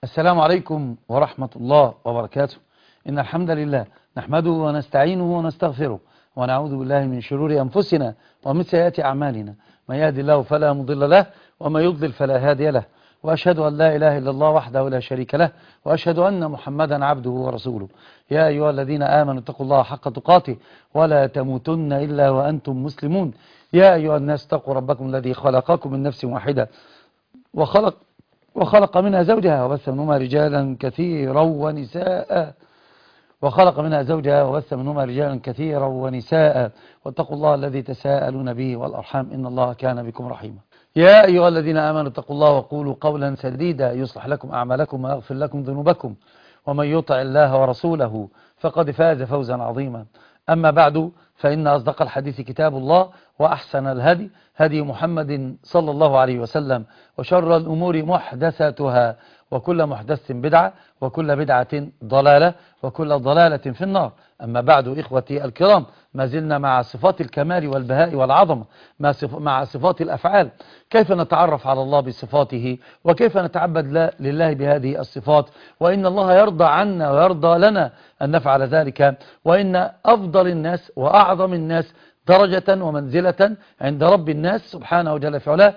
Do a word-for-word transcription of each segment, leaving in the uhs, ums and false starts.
السلام عليكم ورحمة الله وبركاته. إن الحمد لله نحمده ونستعينه ونستغفره ونعوذ بالله من شرور أنفسنا ومن سيئات أعمالنا، من يهد الله فلا مضل له ومن يضلل فلا هادي له، وأشهد أن لا إله إلا الله وحده لا شريك له، وأشهد أن محمدا عبده ورسوله. يا أيها الذين آمنوا اتقوا الله حق تقاته ولا تموتن إلا وأنتم مسلمون. يا أيها الناس اتقوا ربكم الذي خلقكم من نفس واحدة وخلق وخلق منها زوجها وبث منهما رجالا كثيرا ونساء وخلق منها زوجها وبث منهما رجالا كثيرا ونساء واتقوا الله الذي تساءلون به والأرحام إن الله كان بكم رحيما. يا أيها الذين آمنوا اتقوا الله وقولوا قولا سديدا يصلح لكم أعمالكم ويغفر لكم ذنوبكم، ومن يطع الله ورسوله فقد فاز فوزا عظيما. أما بعد، فإن أصدق الحديث كتاب الله، وأحسن الهدي هدي محمد صلى الله عليه وسلم، وشر الأمور محدثاتها، وكل محدث بدعة، وكل بدعة ضلالة، وكل ضلالة في النار. أما بعد، إخوتي الكرام، ما زلنا مع صفات الكمال والبهاء والعظمة، مع صفات الأفعال. كيف نتعرف على الله بصفاته، وكيف نتعبد لله بهذه الصفات، وإن الله يرضى عنا ويرضى لنا أن نفعل ذلك، وإن أفضل الناس وأعظم الناس درجة ومنزلة عند رب الناس سبحانه وجل في علاه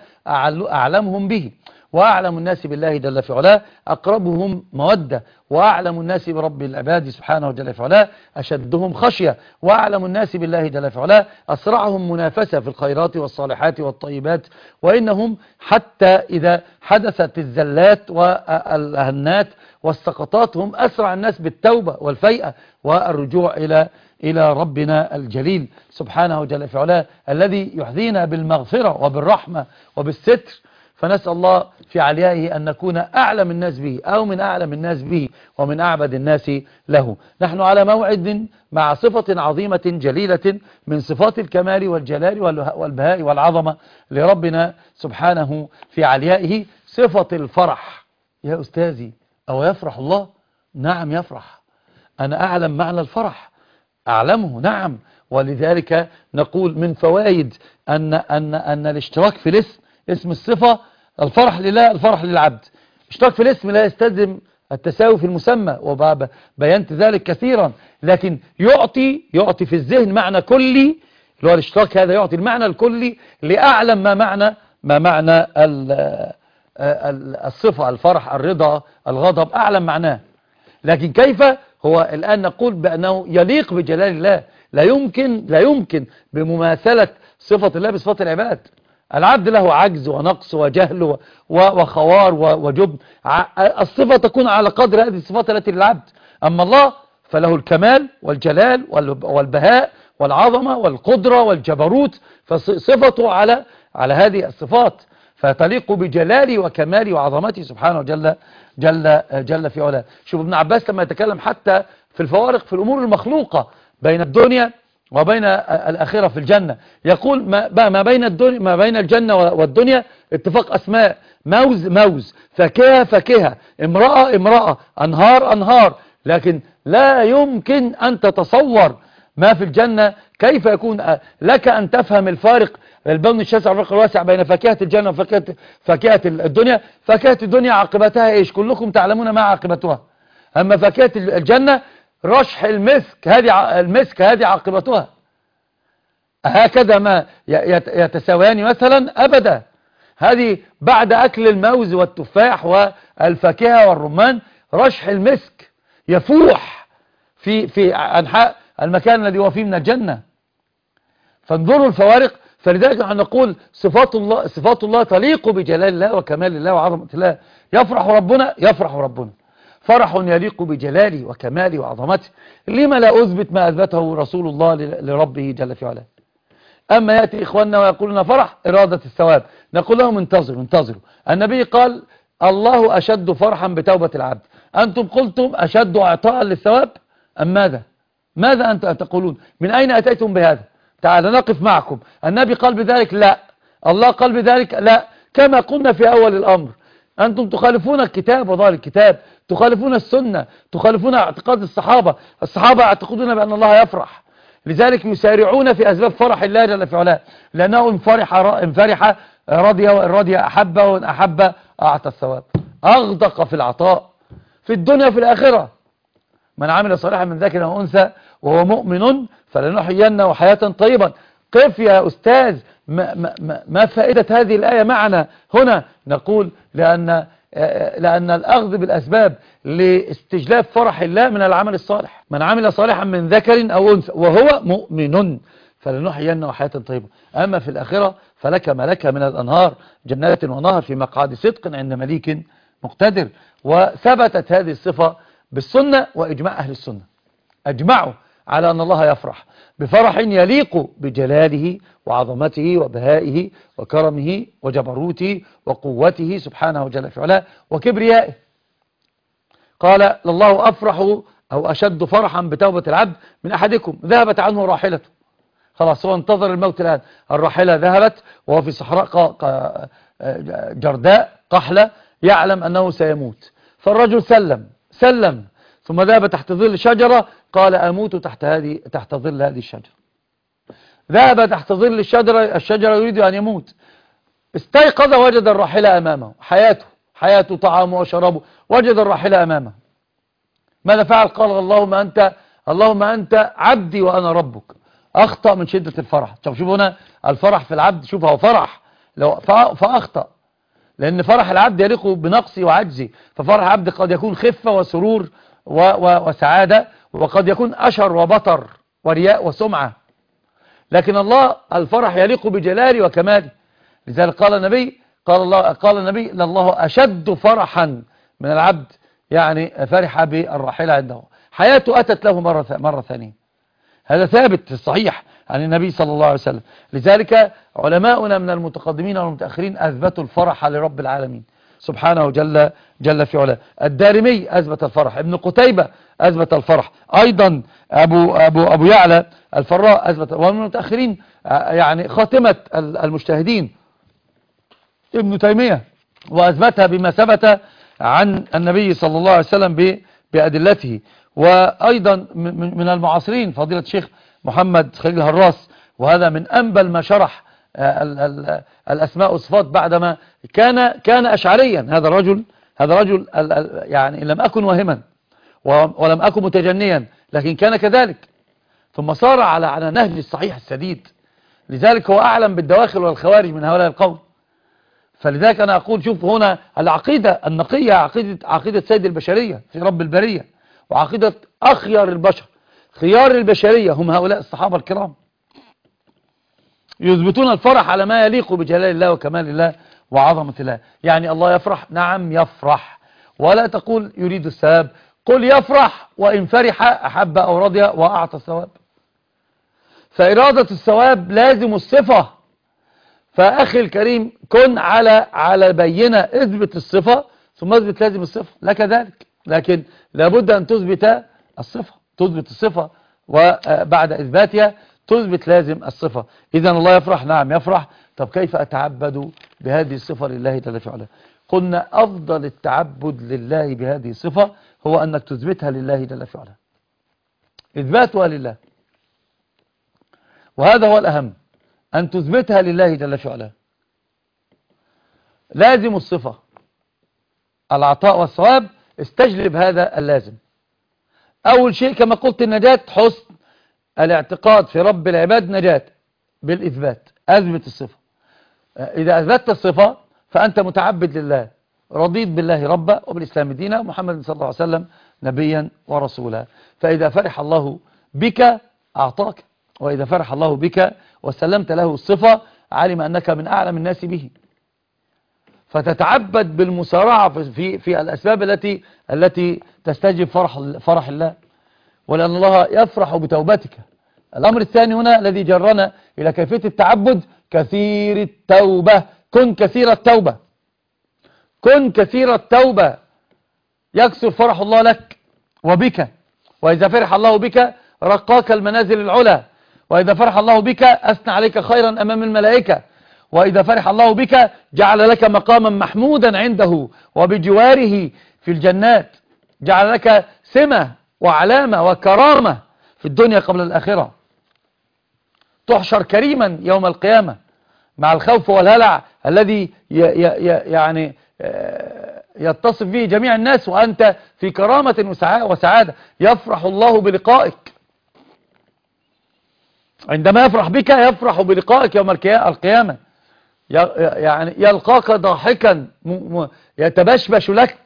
أعلمهم به، وأعلم الناس بالله جل في علاه أقربهم مودة، وأعلم الناس برب العباد سبحانه وجل في علاه أشدهم خشية، وأعلم الناس بالله جل في علاه أسرعهم منافسة في الخيرات والصالحات والطيبات. وإنهم حتى إذا حدثت الزلات والهنات والسقطات هم أسرع الناس بالتوبة والفيئة والرجوع إلى إلى ربنا الجليل سبحانه وجل في علاه، الذي يحظينا بالمغفرة وبالرحمة وبالستر. فنسأل الله في عليائه أن نكون أعلم الناس به، أو من أعلم الناس به، ومن أعبد الناس له. نحن على موعد مع صفة عظيمة جليلة من صفات الكمال والجلال والبهاء والعظمة لربنا سبحانه في عليائه، صفة الفرح. يا أستاذي، أو يفرح الله؟ نعم يفرح. أنا أعلم معنى الفرح، أعلمه، نعم. ولذلك نقول من فوائد أن, أن, أن الاشتراك في الاسم، اسم الصفة الفرح لله، الفرح للعبد. اشتراك في الاسم لا يستلزم التساوي في المسمى، وبينت ذلك كثيرا، لكن يعطي يعطي في الذهن معنى كلي، اللي هو الاشتراك هذا يعطي المعنى الكلي لأعلم ما معنى ما معنى الصفة، الفرح، الرضا، الغضب، أعلم معناه. لكن كيف هو الآن نقول بأنه يليق بجلال الله، لا يمكن لا يمكن بمماثلة صفة الله بصفات العباد. العبد له عجز ونقص وجهل وخوار وجبن، الصفة تكون على قدر هذه الصفات التي للعبد. أما الله فله الكمال والجلال والبهاء والعظمة والقدرة والجبروت، فصفته على على هذه الصفات، فتليق بجلالي وكمالي وعظمتي سبحانه جل جل جل في علاه. شوف ابن عباس لما يتكلم حتى في الفوارق في الأمور المخلوقة بين الدنيا وبين الآخرة في الجنة، يقول ما, ما بين الدنيا ما بين الجنة والدنيا اتفاق أسماء، موز موز، فاكهة فاكهة، امرأة امرأة، أنهار أنهار. لكن لا يمكن أن تتصور ما في الجنة، كيف يكون لك أن تفهم الفارق، البون الشاسع والفرق الواسع بين فاكهة الجنة وفاكهة فاكهة الدنيا. فاكهة الدنيا عاقبتها ايش؟ كلكم تعلمون ما عاقبتها. أما فاكهة الجنة رشح المسك، هذه المسك هذه عاقبتها. هكذا ما يتساويان مثلا أبدا. هذه بعد أكل الموز والتفاح والفاكهة والرمان رشح المسك يفوح في في أنحاء المكان الذي هو فيه من الجنة. فانظروا الفوارق. فلذلك نحن نقول صفات الله صفات الله تليق بجلال الله وكمال الله وعظمة الله. يفرح ربنا يفرح ربنا فرح يليق بجلاله وكماله وعظمته. لما لا أثبت ما أثبته رسول الله لربه جل في علاه؟ أما يأتي إخواننا ويقولون فرح إرادة الثواب، نقول لهم انتظروا انتظروا. النبي قال الله أشد فرحا بتوبة العبد، أنتم قلتم أشد إعطاء للثواب أم ماذا؟ ماذا أنتم تقولون؟ من أين أتيتم بهذا؟ تعالوا نقف معكم. النبي قال بذلك؟ لا. الله قال بذلك؟ لا. كما قلنا في أول الأمر، أنتم تخالفون الكتاب وظاهر الكتاب، تخالفون السنة، تخالفون اعتقاد الصحابة. الصحابة يعتقدون بأن الله يفرح، لذلك يسارعون في أسباب فرح الله جل في علاه، لأنه إن فرح إن فرح رضي وإن رضي أحب وإن أحب أعطى الثواب. أغدق في العطاء، في الدنيا وفي الآخرة. من عمل صالحا من ذكر أو أنثى وهو مؤمن فلنحيينه حياة طيبة. قف يا أستاذ، ما, ما, ما فائدة هذه الآية معنا هنا؟ نقول لأن لأن الأخذ بالأسباب لاستجلاب فرح الله من العمل الصالح. من عمل صالحا من ذكر أو أنثى وهو مؤمن فلنحيينه حياة طيبة. أما في الآخرة فلك ما لك من الأنهار، جنات ونهر في مقعد صدق عند مليك مقتدر. وثبتت هذه الصفة بالسنة وإجماع أهل السنة، أجمعوا على أن الله يفرح بفرح يليق بجلاله وعظمته وبهائه وكرمه وجبروته وقوته سبحانه جل في علاه وكبريائه. قال لله أفرح أو أشد فرحا بتوبة العبد من أحدكم ذهبت عنه راحلته. خلاص هو انتظر الموت الآن، الراحلة ذهبت وهو في صحراء جرداء قحلة يعلم أنه سيموت. فالرجل سلم سلم ثم ذهب تحت ظل شجرة، قال أموت تحت هذه تحت ظل هذه الشجرة. ذهب تحت ظل الشجرة، الشجرة يريد أن يموت. استيقظ وجد الراحلة أمامه، حياته حياته طعامه وشرابه، وجد الراحلة أمامه. ماذا فعل؟ قال اللهم أنت اللهم أنت عبدي وأنا ربك. أخطأ من شدة الفرح. شوف شوف هنا الفرح في العبد، شوف هو فرح لو فأخطأ، لأن فرح العبد يليق بنقصي وعجزي. ففرح العبد قد يكون خفة وسرور و و وسعادة، وقد يكون أشر وبطر ورياء وسمعة. لكن الله الفرح يليق بجلاله وكماله. لذلك قال النبي قال الله قال النبي لله أشد فرحا من العبد يعني فرح بالراحلة عنده، حياته أتت له مرة مرة ثانية. هذا ثابت الصحيح عن النبي صلى الله عليه وسلم. لذلك علماؤنا من المتقدمين والمتأخرين أثبتوا الفرح لرب العالمين سبحانه جل جل في علاه. الدارمي أثبت الفرح، ابن قتيبة أثبت الفرح، أيضا أبو أبو أبو يعلى الفراء أثبت، ومن المتأخرين يعني خاتمة المجتهدين ابن تيمية وأثبتها بما ثبت عن النبي صلى الله عليه وسلم بأدلته. وأيضا من المعاصرين فضيلة الشيخ محمد خليل هراس، وهذا من أنبل ما شرح الأسماء والصفات بعدما كان كان أشعريا. هذا الرجل هذا الرجل يعني لم أكن واهما ولم أكن متجنيا، لكن كان كذلك، ثم صار على على نهج الصحيح السديد. لذلك هو أعلم بالدواخل والخوارج من هؤلاء القوم. فلذلك أنا أقول شوف هنا العقيدة النقية، عقيدة عقيدة سيد البشرية في رب البرية، وعقيدة أخيار البشر خيار البشرية هم هؤلاء الصحابة الكرام، يثبتون الفرح على ما يليق بجلال الله وكمال الله وعظمة الله. يعني الله يفرح، نعم يفرح، ولا تقول يريد الثواب، قل يفرح وإن فرح أحب أو رضي وأعطى الثواب. فإرادة الثواب لازم الصفة. فأخي الكريم كن على على بينة، اثبت الصفة ثم اثبت لازم الصفة لك ذلك. لكن لابد أن تثبت الصفة، تثبت الصفة وبعد إثباتها تثبت لازم الصفة. إذن الله يفرح، نعم يفرح. طب كيف أتعبد بهذه الصفة لله جل في علاه؟ قلنا أفضل التعبد لله بهذه الصفة هو أنك تثبتها لله جل في علاه، إثباتها لله، وهذا هو الأهم، أن تثبتها لله جل في علاه. لازم الصفة العطاء والثواب، استجلب هذا اللازم. أول شيء كما قلت النجاة حسن الاعتقاد في رب العباد، نجاة بالإثبات، أثبت الصفة. إذا أثبتت الصفة فأنت متعبد لله، رضيت بالله ربا وبالإسلام دينا ومحمد صلى الله عليه وسلم نبيا ورسولا. فإذا فرح الله بك أعطاك، وإذا فرح الله بك وسلمت له الصفة علم أنك من أعلم الناس به، فتتعبد بالمسارعة في في الأسباب التي التي تستجب فرح فرح الله، ولأن الله يفرح بتوبتك. الأمر الثاني هنا الذي جرنا إلى كيفية التعبد، كثير التوبة. كن كثير التوبة، كن كثير التوبة، يكثر فرح الله لك وبك. وإذا فرح الله بك رقاك المنازل العلى، وإذا فرح الله بك أثنى عليك خيرا أمام الملائكة، وإذا فرح الله بك جعل لك مقاما محمودا عنده وبجواره في الجنات، جعل لك سمة وعلامة وكرامة في الدنيا قبل الآخرة، تحشر كريما يوم القيامة مع الخوف والهلع الذي يعني يتصف به جميع الناس وأنت في كرامة وسعادة. يفرح الله بلقائك، عندما يفرح بك يفرح بلقائك يوم القيامة، يعني يلقاك ضاحكا يتبشبش لك.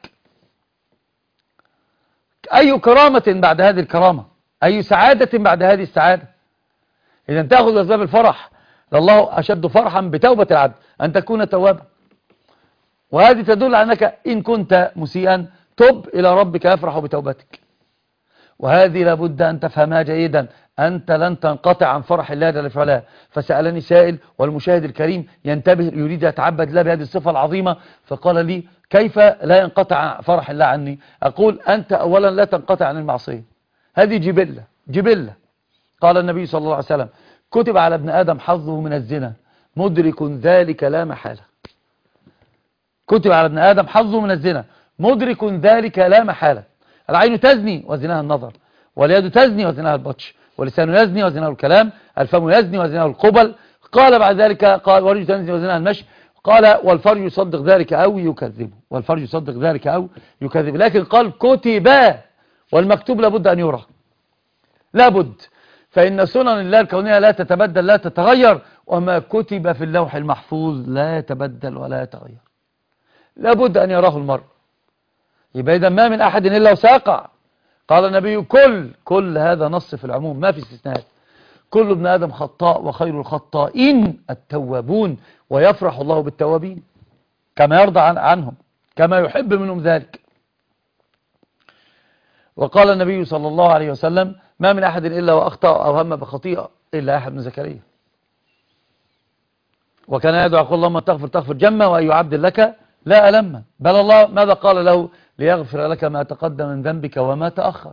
أي كرامة بعد هذه الكرامة، أي سعادة بعد هذه السعادة. إذا تأخذ أسباب الفرح، لله أشد فرحا بتوبة العبد أن تكون توابا، وهذه تدل على أنك إن كنت مسيئا تب إلى ربك يفرح بتوبتك. وهذه لابد أن تفهمها جيدا، أنت لن تنقطع عن فرح الله جل في علاه. فسألني سائل والمشاهد الكريم ينتبه يريد يتعبد الله بهذه الصفة العظيمة، فقال لي كيف لا ينقطع فرح الله عني؟ أقول أنت أولا لا تنقطع عن المعصية، هذه جبلة جبلة. قال النبي صلى الله عليه وسلم كتب على ابن آدم حظه من الزنا مدرك ذلك لا محالة. كتب على ابن آدم حظه من الزنا مدرك ذلك لا محالة. العين تزني وزناها النظر، واليد تزني وزناها البطش، واللسان يزني وزناه الكلام، الفم يزني وزناه القبل. قال بعد ذلك قال والرجل تزني وزناها المشي، قال والفرج يصدق ذلك أو يكذبه، والفرج يصدق ذلك أو يكذب. لكن قال كتب، والمكتوب لابد أن يرى، لابد. فإن سنن الله الكونية لا تتبدل لا تتغير، وما كتب في اللوح المحفوظ لا يتبدل ولا يتغير، لابد أن يراه المرء. يبقى إذا ما من أحد إلا وسيقع. قال النبي كل كل هذا نص في العموم ما في استثناءات. كل ابن آدم خطاء وخير الخطائين التوابون، ويفرح الله بالتوابين كما يرضى عن عنهم كما يحب منهم ذلك. وقال النبي صلى الله عليه وسلم ما من أحد إلا وأخطأ أو هم بخطيئة إلا يحيى بن زكريا، وكان يدعو يقول اللهم تغفر تغفر جمة وأي عبد لك لا ألم. بل الله ماذا قال له؟ ليغفر لك ما تقدم من ذنبك وما تأخر.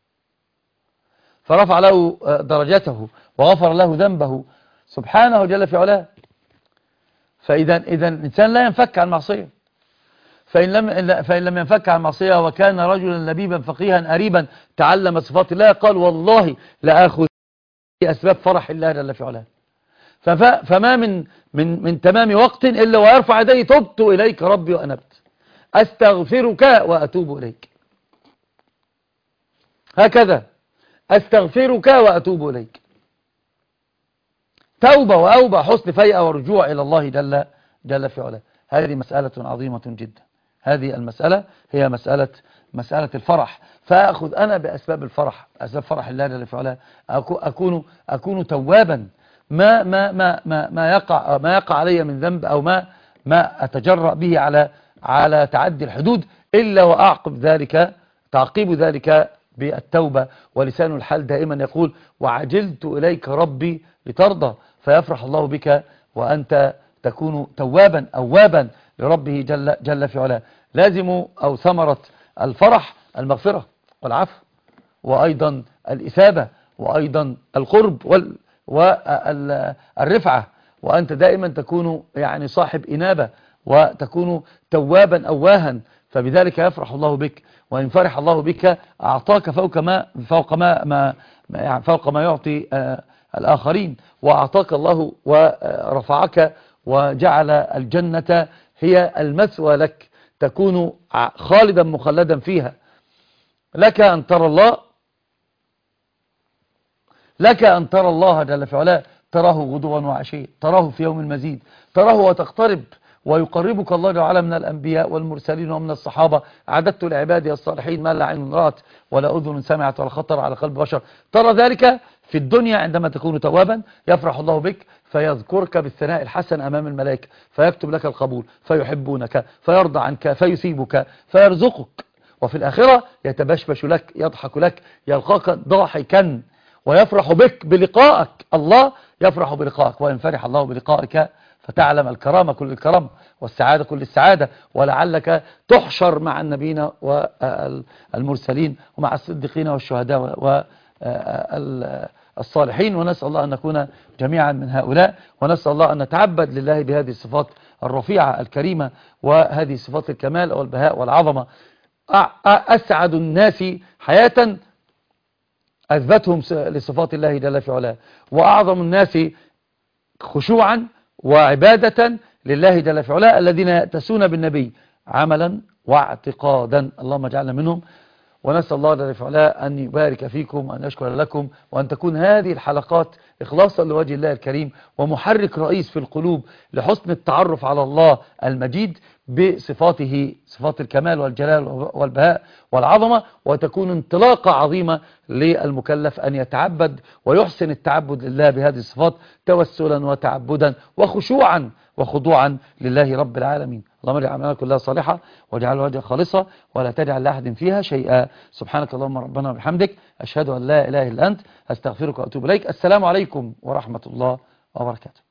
فرفع له درجته وغفر له ذنبه سبحانه جل في علاه. فإذا إذا الإنسان لا ينفك عن معصية، فإن لم فإن لم ينفك عن معصية وكان رجلا لبيبا فقيها أريبا تعلم صفات الله، قال والله لآخذ أسباب فرح الله جل في علاه. فما من من من تمام وقت إلا ويرفع يديه تبت إليك ربي وأنبت، أستغفرك وأتوب إليك. هكذا أستغفرك وأتوب إليك، توبة وأوبة، حسن فيئة ورجوع إلى الله جل جل في علاه. هذه مسألة عظيمة جدا. هذه المسألة هي مسألة مسألة الفرح. فأخذ أنا بأسباب الفرح، أسباب فرح الله جل في علاه. أكون أكون توابا، ما ما ما ما ما يقع ما يقع علي من ذنب أو ما ما أتجرأ به على على تعدي الحدود إلا وأعقب ذلك تعقيب ذلك بالتوبة. ولسان الحال دائما يقول وعجلت إليك ربي لترضى، فيفرح الله بك وأنت تكون توابا أوابا لربه جل جل في علاه. لازم أو ثمرة الفرح المغفرة والعفو، وأيضا الإثابة، وأيضا القرب وال والرفعة، وأنت دائما تكون يعني صاحب إنابة وتكون توابا أواها، فبذلك يفرح الله بك. وإن فرح الله بك أعطاك فوق ما فوق ما ما يعني فوق ما يعطي آه الآخرين، وأعطاك الله ورفعك وجعل الجنة هي المثوى لك، تكون خالدا مخلدا فيها. لك أن ترى الله لك أن ترى الله جل في علاه، تراه غدوا وعشيا، تراه في يوم المزيد، تراه وتقترب، ويقربك الله جل وعلا من الأنبياء والمرسلين ومن الصحابة. أعددت لعبادي الصالحين ما لا عين رأت ولا أذن سمعت ولا خطر على قلب بشر. ترى ذلك في الدنيا عندما تكون توابا، يفرح الله بك فيذكرك بالثناء الحسن أمام الملائكة، فيكتب لك القبول، فيحبونك، فيرضى عنك، فيثيبك، فيرزقك. وفي الآخرة يتبشبش لك، يضحك لك، يلقاك ضاحكا ويفرح بك بلقائك. الله يفرح بلقائك، وإن فرح الله بلقائك فتعلم الكرامة كل الكرامة والسعادة كل السعادة، ولعلك تحشر مع النبيين والمرسلين ومع الصديقين والشهداء والصالحين. ونسأل الله أن نكون جميعا من هؤلاء، ونسأل الله أن نتعبد لله بهذه الصفات الرفيعة الكريمة وهذه صفات الكمال والبهاء والعظمة. أسعد الناس حياة أثبتهم لصفات الله جل في علاه، وأعظم الناس خشوعا وعبادة لله جل في علاه الذين يأتسون بالنبي عملا واعتقادا. اللهم اجعلنا منهم، ونسأل الله جل وعلا أن يبارك فيكم وأن يشكر لكم، وأن تكون هذه الحلقات إخلاصا لوجه الله الكريم ومحرك رئيس في القلوب لحسن التعرف على الله المجيد بصفاته، صفات الكمال والجلال والبهاء والعظمة، وتكون انطلاقة عظيمة للمكلف أن يتعبد ويحسن التعبد لله بهذه الصفات توسلا وتعبدا وخشوعا وخضوعا لله رب العالمين. اللهم اجعل أعمالنا كلها صالحة واجعل وجهك خالصة ولا تجعل لأحد فيها شيئا. سبحانك اللهم ربنا وبحمدك، أشهد أن لا إله إلا أنت، أستغفرك وأتوب إليك. السلام عليكم ورحمة الله وبركاته.